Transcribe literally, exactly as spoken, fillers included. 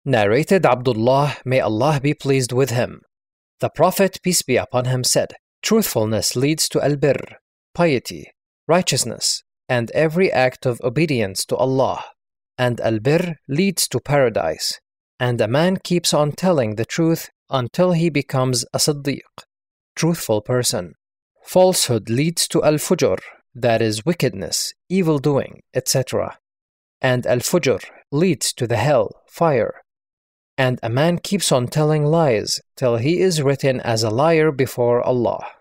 Narrated Abdullah, may Allah be pleased with him. The Prophet, peace be upon him, said, "Truthfulness leads to al-birr, piety, righteousness, and every act of obedience to Allah. And al-birr leads to paradise. And a man keeps on telling the truth until he becomes a siddiq, truthful person. Falsehood leads to al-fujr, that is wickedness, evil doing, et cetera. And al-fujr leads to the hell, fire. And a man keeps on telling lies till he is written as a liar before Allah."